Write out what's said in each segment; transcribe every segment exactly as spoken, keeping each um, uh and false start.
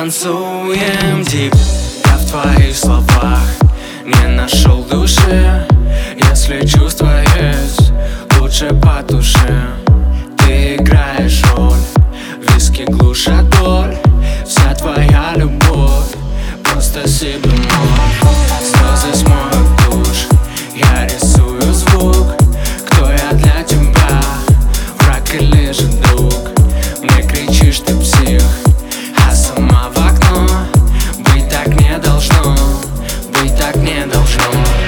танцуем дип. Я в твоих словах не нашел души. Если чувства есть, лучше потуши. Ты играешь роль, виски глушат боль. Вся твоя любовь просто себе мой. Слезы смоют душ, я рисую звук. Кто я для тебя, враг или же друг? Мне кричишь, ты псих, а сама в окно. Быть так не должно, быть так не должно.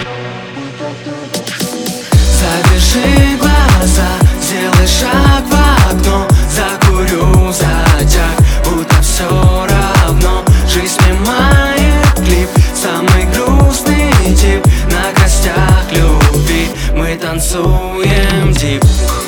Завяжи глаза, сделай шаг в окно. Закурю затяг, будто все равно. Жизнь снимает клип, самый грустный тип. На костях любви мы танцуем дип.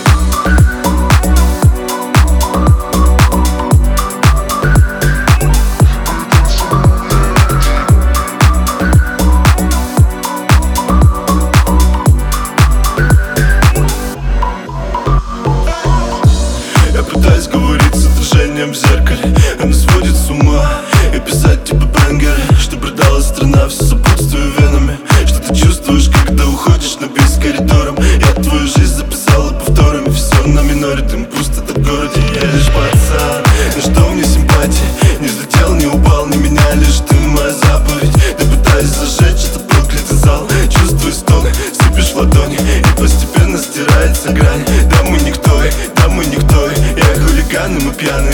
Пытаюсь говорить с отражением в зеркале, оно сводит с ума. И писать типа бэнгеры, что продала страна, все сопутствую венами. Что ты чувствуешь, когда уходишь на бис коридором? Я твою жизнь записала повторами. Все на миноре, дым пусто в городе. Я лишь пацан, на что мне симпатии? Не взлетел, не упал, не меня, лишь ты моя заповедь. Ты пытаешься зажечь этот проклятый зал. Чувствую стоны, сыпешь в ладони, и постепенно стирается грань. Да мы никто, да мы никто. Я хулиган, и мы пьяны.